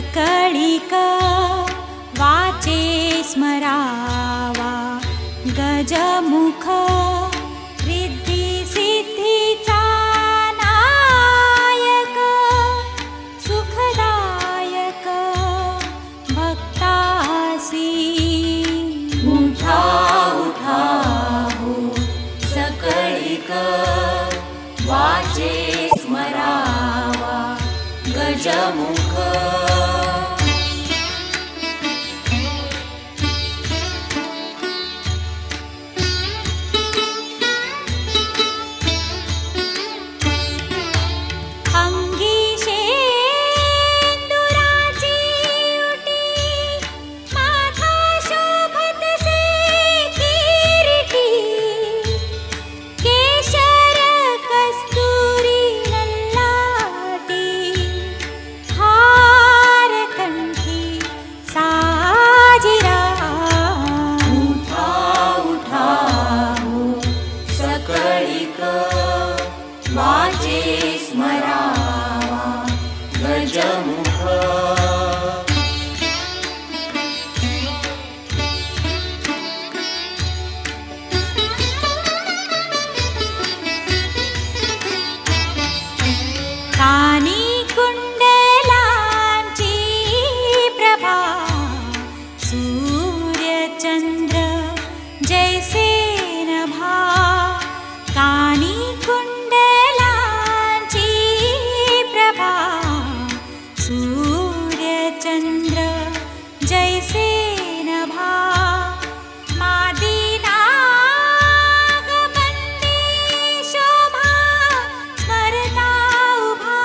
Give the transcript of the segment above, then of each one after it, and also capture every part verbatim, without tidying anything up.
सकळिक वाचे स्मरावा गजमुख रिद्धी सिद्धीचा नायक सुखदायक भक्तासी उठा उठा हो सकळिक वाचे स्मरावा गजमुख वाचे स्मरावा गजमुख कानी कुंडलांची प्रभा सूर्यचंद्र जैसे नभा कानी कुंडलांची प्रभा सूर्यचंद्र जैसे नभा मादी नागबंदी शोभा स्मरता उभा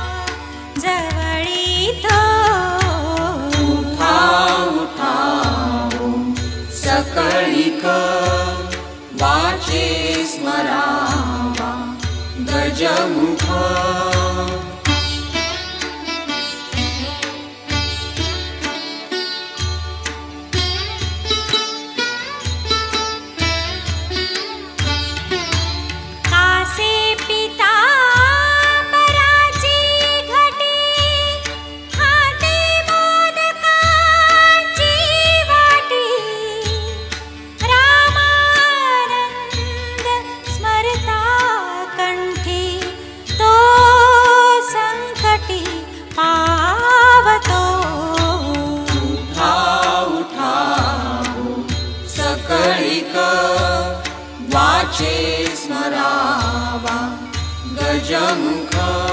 जवळी तो उठा उठा सकळिक वाचे स्मरावा गजमुख कासे पितांबराची घटी हाते मोदकाची वाटी रामानंद स्मरता कंठी तो संकटी पावतो उठा उठा सकळिक वाचे स्मरावा गजमुख